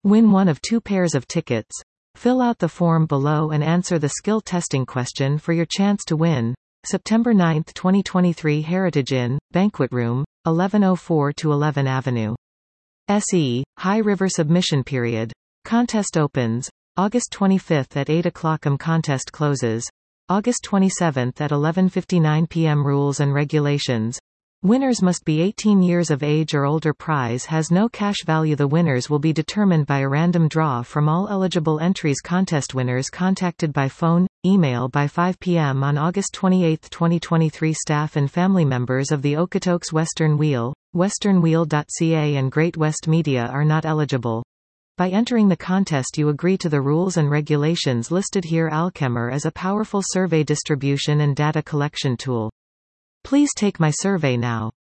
Win one of 2 pairs of tickets. Fill out the form below and answer the skill testing question for your chance to win. September 9, 2023. Heritage Inn, Banquet Room, 1104 to 11 Avenue. SE, High River. Submission period. Contest opens August 25 at 8 o'clock. Contest closes August 27 at 11:59 p.m. Rules and regulations. Winners must be 18 years of age or older. Prize has no cash value. The winners will be determined by a random draw from all eligible entries. Contest winners contacted by phone, email by 5 p.m. on August 28, 2023. Staff and family members of the Okotoks Western Wheel, westernwheel.ca and Great West Media are not eligible. By entering the contest you agree to the rules and regulations listed here. Alchemer is a powerful survey distribution and data collection tool. Please take my survey now.